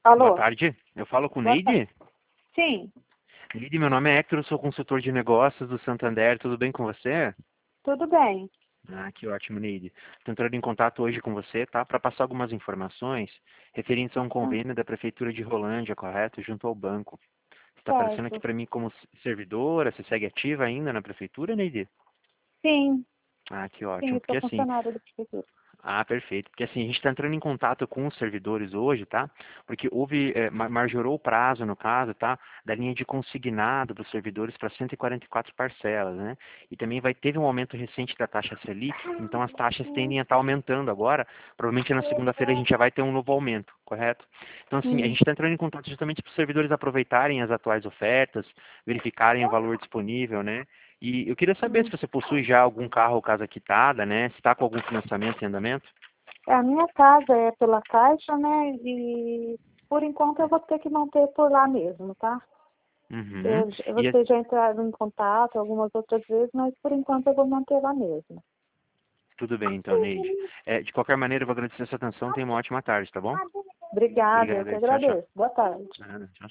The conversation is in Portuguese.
Boa Alô? tarde, eu falo com Boa tarde. Neide. Sim, Neide, meu nome é Hector, eu sou consultor de negócios do Santander, tudo bem com você? tudo bem. Ah, que ótimo, Neide. Estou entrando em contato hoje com você, tá? Para passar algumas informações referentes a um Ah, convênio da Prefeitura de Rolândia, correto? Junto ao banco. Está aparecendo aqui certo. para mim como servidora, você segue ativa ainda na Prefeitura, Neide? Sim, Ah, que sim, ótimo, eu sou porque assim, funcionária da prefeitura. ah, perfeito. Porque assim, a gente está entrando em contato com os servidores hoje, tá? Porque houve, majorou o prazo, no caso, tá? Da linha de consignado para os servidores para 144 parcelas, né? E também teve um aumento recente da taxa Selic, então as taxas tendem a estar aumentando agora. Provavelmente na segunda-feira a gente já vai ter um novo aumento, correto? Então assim, a Hum. gente está entrando em contato justamente para os servidores aproveitarem as atuais ofertas, verificarem o valor disponível, né? E eu queria saber se Hum. você possui já algum carro ou casa quitada, né? Se está com algum financiamento em andamento. A minha casa é pela Caixa, né? E por enquanto eu vou ter que manter por lá mesmo, tá? Uhum. E Vocês já entraram em contato algumas outras vezes, mas por enquanto eu vou manter lá mesmo. tudo bem, então, Neide. De qualquer maneira, eu vou agradecer a sua atenção. Tenha uma ótima tarde, tá bom? Obrigada, eu Obrigado que aí. Tchau, tchau. agradeço. Boa tarde. Nada, tchau.